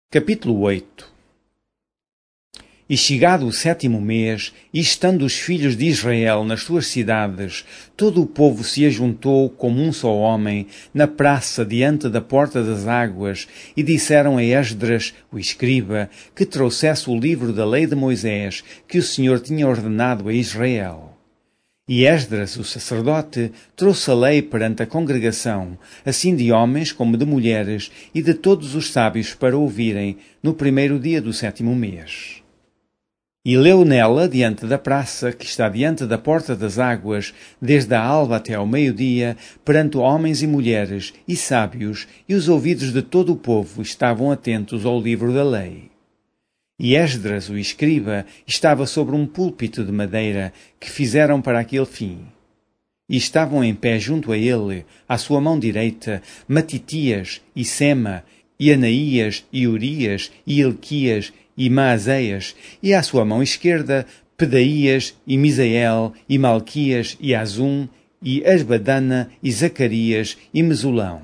Capítulo 8. E chegado o 7º mês, e estando os filhos de Israel nas suas cidades, todo o povo se ajuntou como um só homem, na praça diante da porta das águas, e disseram a Esdras, o escriba, que trouxesse o livro da lei de Moisés, que o Senhor tinha ordenado a Israel. E Esdras, o sacerdote, trouxe a lei perante a congregação, assim de homens como de mulheres, e de todos os sábios para ouvirem, no primeiro dia do 7º mês. E leu nela, diante da praça, que está diante da porta das águas, desde a alva até ao meio-dia, perante homens e mulheres, e sábios, e os ouvidos de todo o povo estavam atentos ao livro da lei. E Esdras, o escriba, estava sobre um púlpito de madeira que fizeram para aquele fim. E estavam em pé junto a ele, à sua mão direita, Matitias, e Sema, e Anaías, e Urias, e Ilquias, e Maazéias, e à sua mão esquerda, Pedaías, e Misael, e Malquias, e Azum, e Asbadana, e Zacarias, e Mesulão.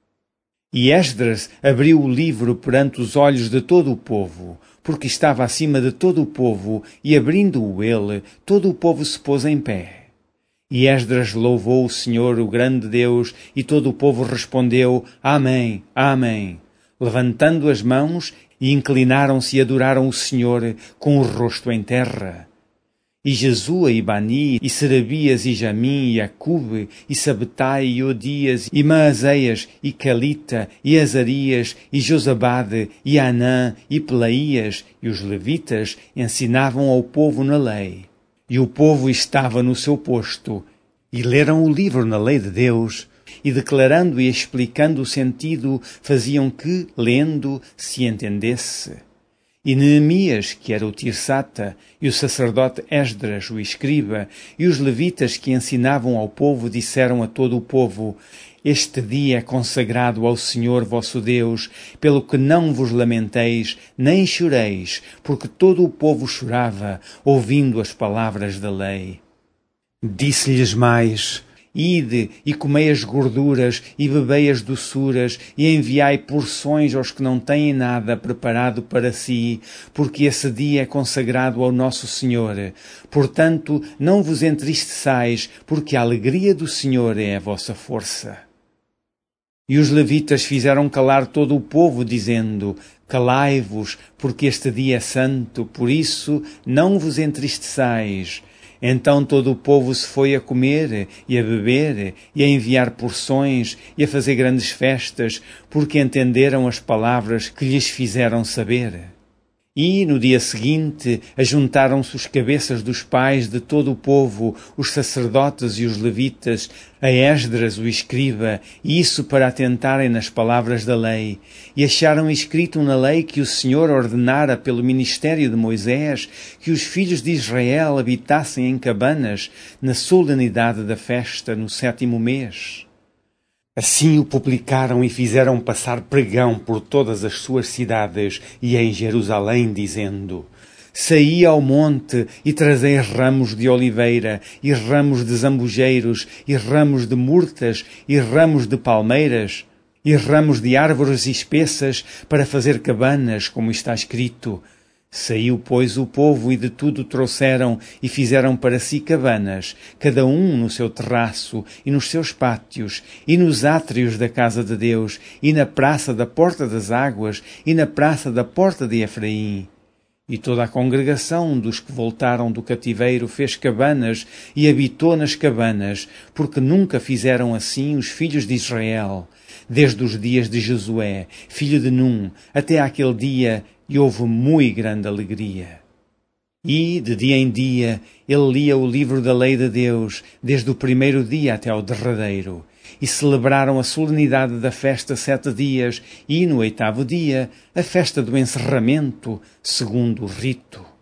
E Esdras abriu o livro perante os olhos de todo o povo, porque estava acima de todo o povo, e abrindo-o ele, todo o povo se pôs em pé. E Esdras louvou o Senhor, o grande Deus, e todo o povo respondeu, Amém, Amém, levantando as mãos, e inclinaram-se e adoraram o Senhor com o rosto em terra. E Jesua, e Bani, e Serabias, e Jamim, e Acube, e Sabetai, e Odias, e Maazéias, e Calita, e Azarias, e Josabade, e Anã, e Pelaías, e os levitas ensinavam ao povo na lei. E o povo estava no seu posto, e leram o livro na lei de Deus, e declarando e explicando o sentido, faziam que, lendo, se entendesse. E Neemias, que era o Tirsata, e o sacerdote Esdras, o escriba, e os levitas que ensinavam ao povo, disseram a todo o povo, Este dia é consagrado ao Senhor vosso Deus, pelo que não vos lamenteis, nem choreis, porque todo o povo chorava, ouvindo as palavras da lei. Disse-lhes mais, Ide e comei as gorduras e bebei as doçuras e enviai porções aos que não têm nada preparado para si, porque esse dia é consagrado ao nosso Senhor. Portanto, não vos entristeçais, porque a alegria do Senhor é a vossa força. E os levitas fizeram calar todo o povo, dizendo, Calai-vos, porque este dia é santo, por isso não vos entristeçais. Então todo o povo se foi a comer e a beber e a enviar porções e a fazer grandes festas, porque entenderam as palavras que lhes fizeram saber. E, no dia seguinte, ajuntaram-se os cabeças dos pais de todo o povo, os sacerdotes e os levitas, a Esdras, o escriba, e isso para atentarem nas palavras da lei. E acharam escrito na lei que o Senhor ordenara pelo ministério de Moisés que os filhos de Israel habitassem em cabanas na solenidade da festa no 7º mês. Assim o publicaram e fizeram passar pregão por todas as suas cidades e em Jerusalém, dizendo, Saí ao monte e trazei ramos de oliveira, e ramos de zambujeiros, e ramos de murtas, e ramos de palmeiras, e ramos de árvores espessas, para fazer cabanas, como está escrito. Saiu, pois, o povo e de tudo trouxeram e fizeram para si cabanas, cada um no seu terraço e nos seus pátios, e nos átrios da casa de Deus, e na praça da porta das águas, e na praça da porta de Efraim. E toda a congregação dos que voltaram do cativeiro fez cabanas e habitou nas cabanas, porque nunca fizeram assim os filhos de Israel, desde os dias de Josué, filho de Num, até aquele dia, e houve muito grande alegria. E, de dia em dia, ele lia o livro da lei de Deus, desde o primeiro dia até ao derradeiro. E celebraram a solenidade da festa 7 dias, e, no 8º dia, a festa do encerramento, segundo o rito.